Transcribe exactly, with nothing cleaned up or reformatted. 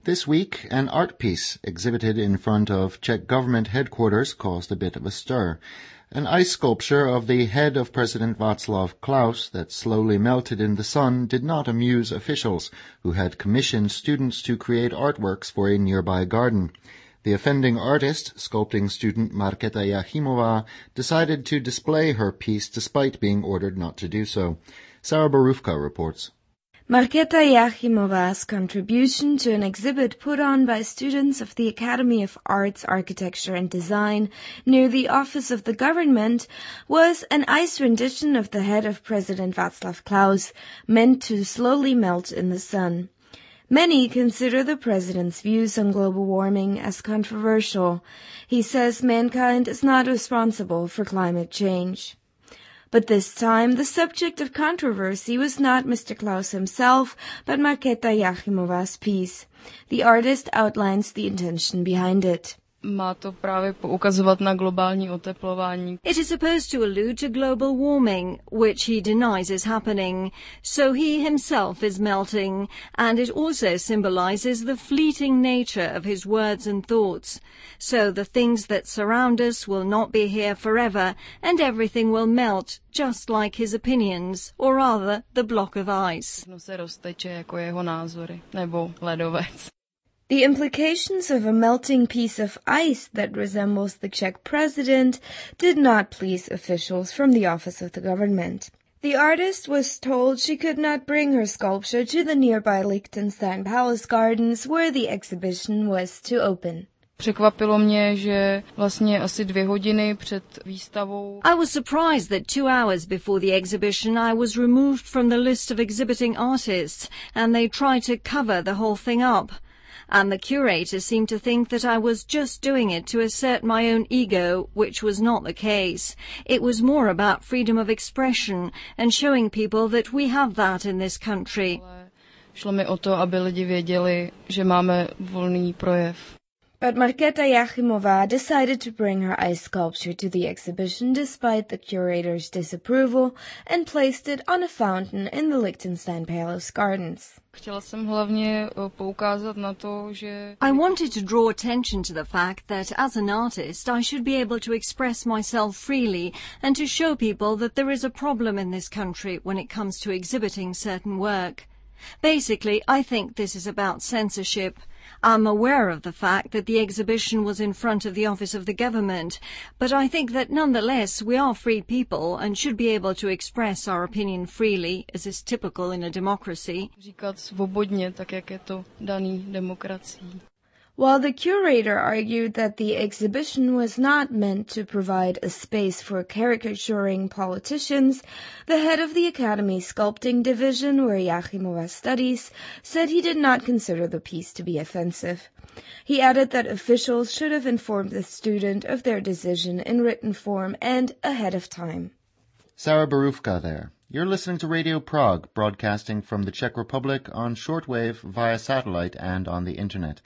This week, an art piece exhibited in front of Czech government headquarters caused a bit of a stir. An ice sculpture of the head of President Václav Klaus that slowly melted in the sun did not amuse officials, who had commissioned students to create artworks for a nearby garden. The offending artist, sculpting student Markéta Jachimova, decided to display her piece despite being ordered not to do so. Sarah Borufka reports. Markéta Jachimova's contribution to an exhibit put on by students of the Academy of Arts, Architecture and Design near the office of the government was an ice rendition of the head of President Václav Klaus, meant to slowly melt in the sun. Many consider the president's views on global warming as controversial. He says mankind is not responsible for climate change. But this time, the subject of controversy was not Mister Klaus himself, but Markéta Jachimova's piece. The artist outlines the intention behind it. Má to právě poukazovat na globální oteplování. It is supposed to allude to global warming, which he denies is happening. So he himself is melting, and it also symbolizes the fleeting nature of his words and thoughts. So the things that surround us will not be here forever, and everything will melt, just like his opinions, or rather, the block of ice. No se rozteče jako jeho názory, nebo ledovec. The implications of a melting piece of ice that resembles the Czech president did not please officials from the office of the government. The artist was told she could not bring her sculpture to the nearby Liechtenstein Palace Gardens, where the exhibition was to open. Překvapilo mě, že vlastně asi dvě hodiny před výstavou. I was surprised that two hours before the exhibition I was removed from the list of exhibiting artists, and they tried to cover the whole thing up. And the curator seemed to think that I was just doing it to assert my own ego, which was not the case. It was more about freedom of expression and showing people that we have that in this country. Šlo mi o to, aby lidi věděli, že máme volný projev. But Markéta Jachimova decided to bring her ice sculpture to the exhibition despite the curator's disapproval and placed it on a fountain in the Liechtenstein Palace Gardens. Chtěla jsem hlavně poukázat na to, že I wanted to draw attention to the fact that as an artist I should be able to express myself freely and to show people that there is a problem in this country when it comes to exhibiting certain work. Basically, I think this is about censorship. I'm aware of the fact that the exhibition was in front of the office of the government, but I think that nonetheless we are free people and should be able to express our opinion freely, as is typical in a democracy. Říkat svobodně, tak jak je to daný demokracií. While the curator argued that the exhibition was not meant to provide a space for caricaturing politicians, the head of the Academy's sculpting division, where Jachimova studies, said he did not consider the piece to be offensive. He added that officials should have informed the student of their decision in written form and ahead of time. Sarah Borufka there. You're listening to Radio Prague, broadcasting from the Czech Republic on shortwave, via satellite, and on the Internet.